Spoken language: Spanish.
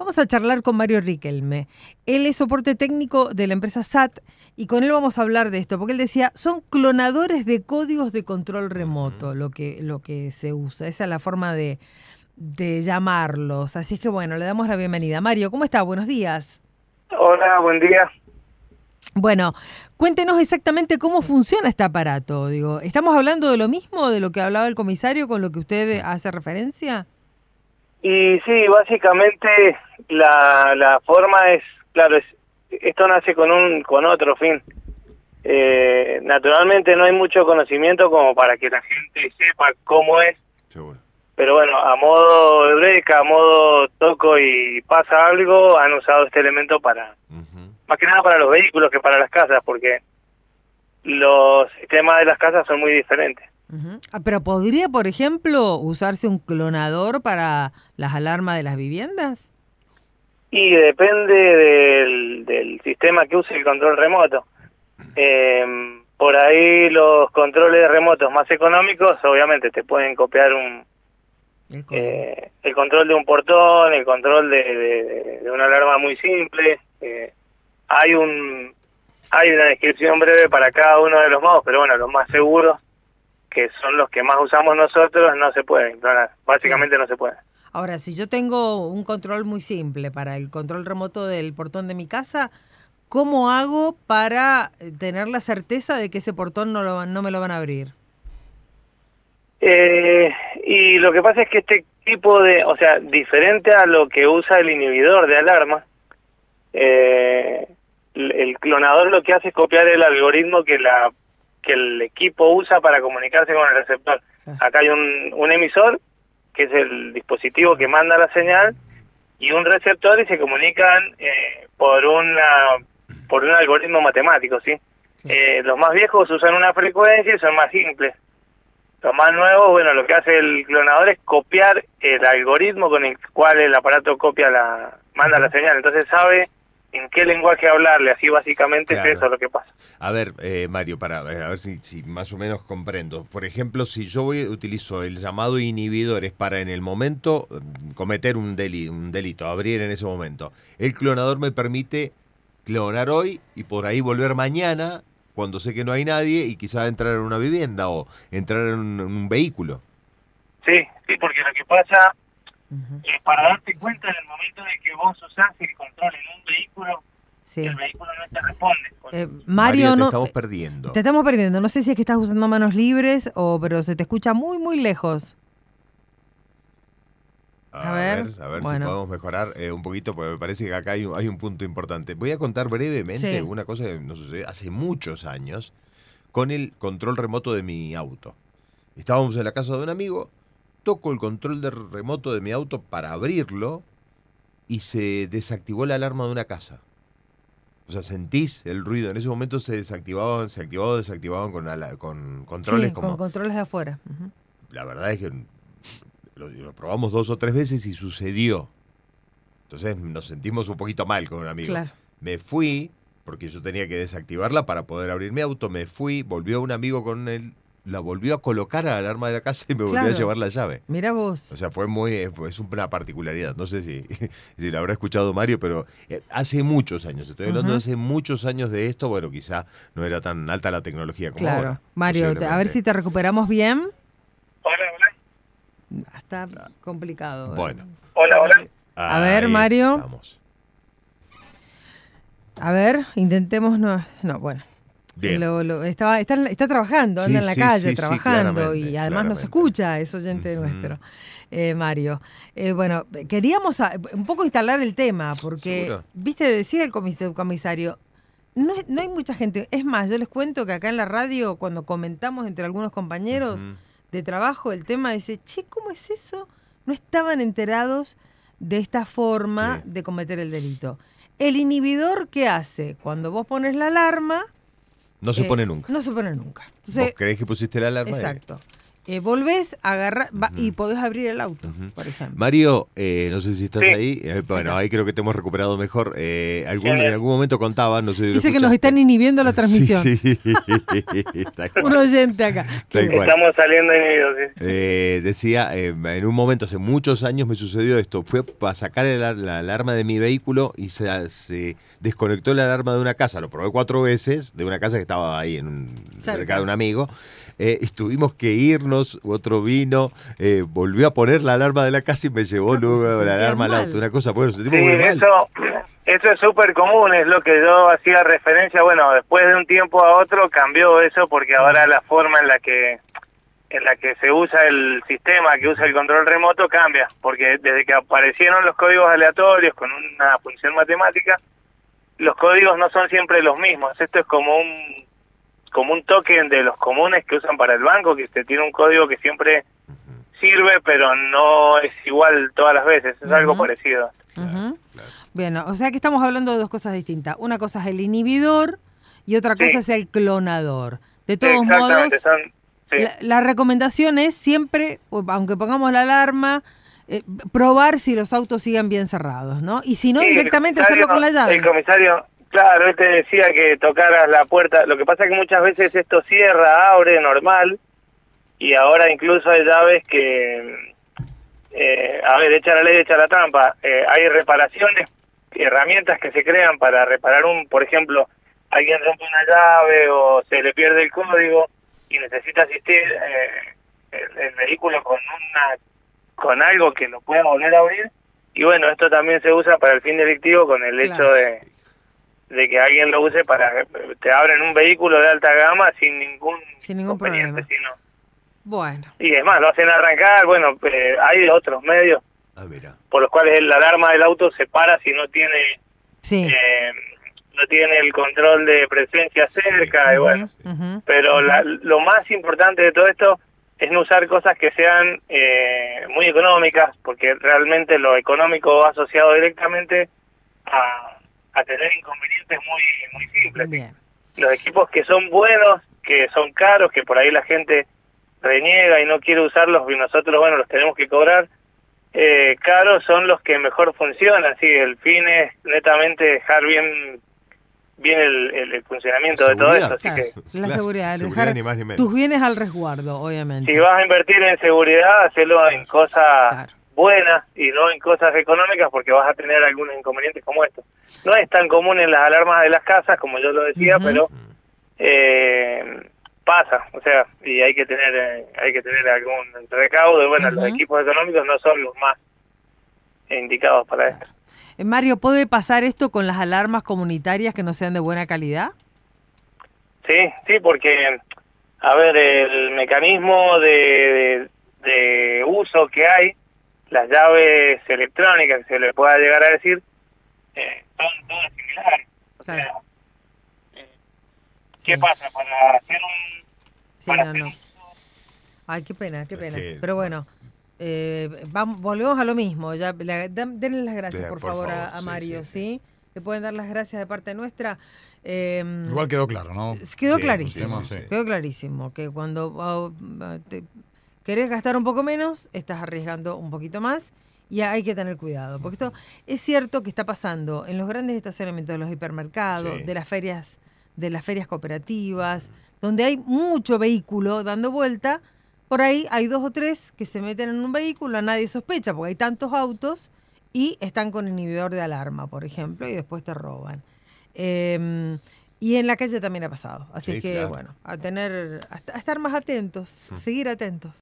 vamos a charlar con Mario Riquelme. Él es soporte técnico de la empresa SAT y con él vamos a hablar de esto, porque él decía, son clonadores de códigos de control remoto lo que se usa. Esa es la forma de llamarlos. Así es que bueno, le damos la bienvenida. Mario, ¿cómo está? Buenos días. Hola, buen día. Bueno, cuéntenos exactamente cómo funciona este aparato. Digo, ¿estamos hablando de lo mismo, de lo que hablaba el comisario, con lo que usted hace referencia? Y sí, básicamente la forma es, claro, esto nace con otro fin. Naturalmente no hay mucho conocimiento como para que la gente sepa cómo es. Seguro. Pero bueno, a modo de breca, a modo toco y pasa algo, han usado este elemento para, más que nada para los vehículos que para las casas, porque los sistemas de las casas son muy diferentes. Pero ¿podría, por ejemplo, usarse un clonador para las alarmas de las viviendas? Y depende del sistema que use el control remoto. Por ahí los controles remotos más económicos, obviamente te pueden copiar el control de un portón, el control de una alarma muy simple. Hay una descripción breve para cada uno de los modos, pero bueno, los más seguros, que son los que más usamos nosotros, no se pueden clonar. Básicamente no se pueden. Ahora, si yo tengo un control muy simple para el control remoto del portón de mi casa, ¿cómo hago para tener la certeza de que ese portón no me lo van a abrir? Y lo que pasa es que este tipo o sea, diferente a lo que usa el inhibidor de alarma, el clonador lo que hace es copiar el algoritmo que el equipo usa para comunicarse con el receptor. Acá hay un emisor, que es el dispositivo que manda la señal, y un receptor, y se comunican por un algoritmo matemático, ¿sí? Los más viejos usan una frecuencia y son más simples. Los más nuevos, bueno, lo que hace el clonador es copiar el algoritmo con el cual el aparato manda la señal. Entonces sabe en qué lenguaje hablarle, así básicamente claro. Es eso lo que pasa. A ver, Mario, a ver si más o menos comprendo. Por ejemplo, si yo utilizo el llamado inhibidores para en el momento cometer un delito, abrir en ese momento, el clonador me permite clonar hoy y por ahí volver mañana cuando sé que no hay nadie y quizá entrar en una vivienda o entrar en un vehículo. Sí, porque lo que pasa es para darte cuenta en el momento de que vos usás el control en un vehículo, sí. El vehículo no te responde. Mario, te estamos perdiendo. Te estamos perdiendo. No sé si es que estás usando manos libres pero se te escucha muy, muy lejos. A ver bueno. Si podemos mejorar un poquito, porque me parece que acá hay un punto importante. Voy a contar brevemente una cosa que nos sucedió hace muchos años con el control remoto de mi auto. Estábamos en la casa de un amigo, toco el control remoto de mi auto para abrirlo y se desactivó la alarma de una casa. O sea, sentís el ruido. En ese momento se desactivaban con controles sí, como... con controles de afuera. La verdad es que lo probamos 2 o 3 veces y sucedió. Entonces nos sentimos un poquito mal con un amigo. Claro. Me fui, porque yo tenía que desactivarla para poder abrir mi auto. Me fui, volvió un amigo con él, la volvió a colocar a la alarma de la casa y me volvió a llevar la llave. Mira vos. O sea, es una particularidad. No sé si la habrá escuchado Mario, pero hace muchos años, estoy hablando de hace muchos años de esto. Bueno, quizá no era tan alta la tecnología como ahora. Claro. Mario, a ver si te recuperamos bien. Hola. Está complicado. Bueno. Hola. A ver, Mario. Estamos. A ver, intentemos. No, bueno. Bien. Está trabajando, anda en la calle trabajando y además nos escucha, es oyente nuestro. Mario. Bueno, queríamos un poco instalar el tema, porque, ¿seguro? Viste, decía el comisario, no hay mucha gente. Es más, yo les cuento que acá en la radio, cuando comentamos entre algunos compañeros de trabajo el tema, dice, che, ¿cómo es eso? No estaban enterados de esta forma de cometer el delito. El inhibidor, ¿qué hace? Cuando vos pones la alarma... No se pone nunca. No se pone nunca. Entonces, ¿vos creés que pusiste la alarma? Exacto. volvés a agarrar y podés abrir el auto, por ejemplo. Mario, no sé si estás ahí. Bueno, ahí creo que te hemos recuperado mejor. En algún momento contaba, no sé si dice que nos están inhibiendo la transmisión. Sí. Un oyente acá. Estamos saliendo inhibidos, sí. Decía, en un momento, hace muchos años me sucedió esto. Fue para sacar la alarma de mi vehículo y se desconectó la alarma de una casa. Lo probé 4 veces, de una casa que estaba ahí cerca de un amigo. Tuvimos que irnos, otro vino, volvió a poner la alarma de la casa y me llevó luego la alarma al auto. Una cosa, bueno, sentimos muy mal. Eso es súper común, es lo que yo hacía referencia. Bueno, después de un tiempo a otro cambió eso porque ahora la forma en la que se usa el sistema, que usa el control remoto, cambia. Porque desde que aparecieron los códigos aleatorios con una función matemática, los códigos no son siempre los mismos. Esto es como un token de los comunes que usan para el banco, que tiene un código que siempre sirve, pero no es igual todas las veces, es algo parecido. Claro. Bien, o sea que estamos hablando de 2 cosas distintas. Una cosa es el inhibidor y otra cosa es el clonador. De todos modos, la recomendación es siempre, aunque pongamos la alarma, probar si los autos siguen bien cerrados, ¿no? Y si no, directamente hacerlo con la llave. El comisario... Claro, él te decía que tocaras la puerta. Lo que pasa es que muchas veces esto cierra, abre, normal. Y ahora incluso hay llaves que... echa la ley, echa la trampa. Hay reparaciones, herramientas que se crean para reparar por ejemplo, alguien rompe una llave o se le pierde el código y necesita asistir el vehículo con algo que lo pueda volver a abrir. Y bueno, esto también se usa para el fin delictivo con el hecho de que alguien lo use te abren un vehículo de alta gama sin ningún problema. Bueno. Y es más, lo hacen arrancar, hay otros medios por los cuales la alarma del auto se para si no tiene no tiene el control de presencia cerca, pero lo más importante de todo esto es no usar cosas que sean muy económicas, porque realmente lo económico va asociado directamente a tener inconvenientes muy simples. Bien. Los equipos que son buenos, que son caros, que por ahí la gente reniega y no quiere usarlos y nosotros, los tenemos que cobrar caros, son los que mejor funcionan. Sí, el fin es netamente dejar bien el funcionamiento de todo esto. Así que la seguridad, dejar ni más ni menos. Tus bienes al resguardo, obviamente. Si vas a invertir en seguridad, hacelo en cosas buenas y no en cosas económicas, porque vas a tener algunos inconvenientes como estos. No es tan común en las alarmas de las casas, como yo lo decía, pero pasa, y hay que tener algún recaudo. Los equipos económicos no son los más indicados para esto. Mario, ¿puede pasar esto con las alarmas comunitarias que no sean de buena calidad? Sí, porque, el mecanismo de uso que hay, las llaves electrónicas, que se le pueda llegar a decir, son todas similares. ¿Qué pasa? Para hacer un... Ay, qué pena. Pero bueno, volvemos a lo mismo. Ya, denle las gracias, por favor, a Mario, ¿sí? Le pueden dar las gracias de parte nuestra. Igual quedó claro, ¿no? Quedó clarísimo. Quedó clarísimo que cuando querés gastar un poco menos, estás arriesgando un poquito más y hay que tener cuidado. Porque esto es cierto que está pasando en los grandes estacionamientos de los hipermercados, de las ferias cooperativas, donde hay mucho vehículo dando vuelta. Por ahí hay 2 o 3 que se meten en un vehículo, nadie sospecha porque hay tantos autos y están con inhibidor de alarma, por ejemplo, y después te roban. Y en la calle también ha pasado. Así que, a estar más atentos, seguir atentos.